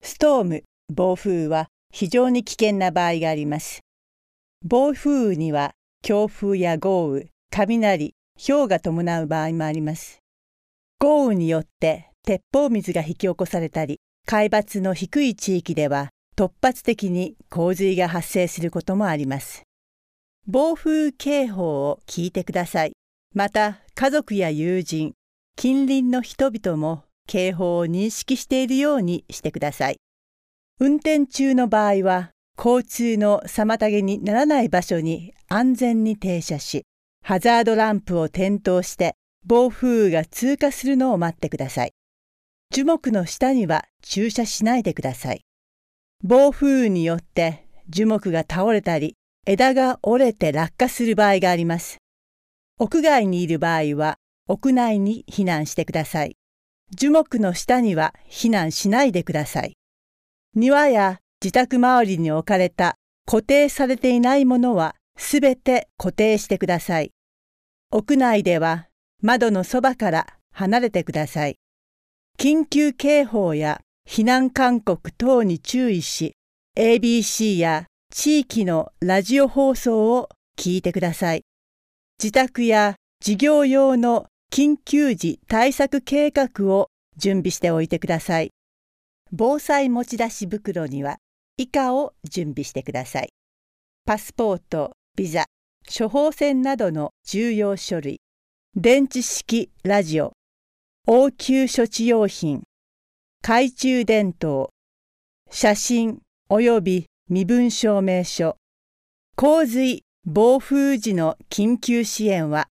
ストーム、暴風は非常に危険な場合があります。暴風雨には強風や豪雨、雷、雹が伴う場合もあります。豪雨によって鉄砲水が引き起こされたり、海抜の低い地域では突発的に洪水が発生することもあります。暴風警報を聞いてください。また、家族や友人、近隣の人々も警報を認識しているようにしてください。運転中の場合は、交通の妨げにならない場所に安全に停車し、ハザードランプを点灯して暴風雨が通過するのを待ってください。樹木の下には駐車しないでください。暴風雨によって樹木が倒れたり、枝が折れて落下する場合があります。屋外にいる場合は、屋内に避難してください。樹木の下には避難しないでください。庭や自宅周りに置かれた固定されていないものはすべて固定してください。屋内では窓のそばから離れてください。緊急警報や避難勧告等に注意し、ABC や地域のラジオ放送を聞いてください。自宅や事業用の緊急時対策計画を準備しておいてください。防災持ち出し袋には以下を準備してください。パスポート、ビザ、処方箋などの重要書類、電池式ラジオ、応急処置用品、懐中電灯、写真及び身分証明書。洪水・暴風時の緊急支援は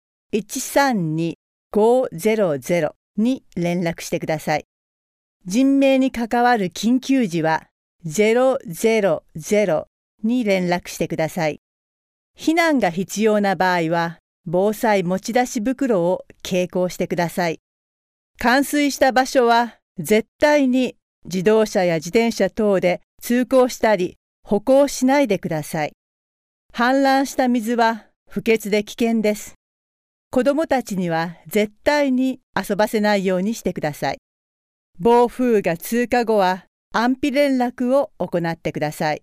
132-500に連絡してください。人命に関わる緊急時は000に連絡してください。避難が必要な場合は、防災持ち出し袋を携行してください。冠水した場所は絶対に自動車や自転車等で通行したり歩行しないでください。氾濫した水は不潔で危険です。子どもたちには絶対に遊ばせないようにしてください。暴風が通過後は安否連絡を行ってください。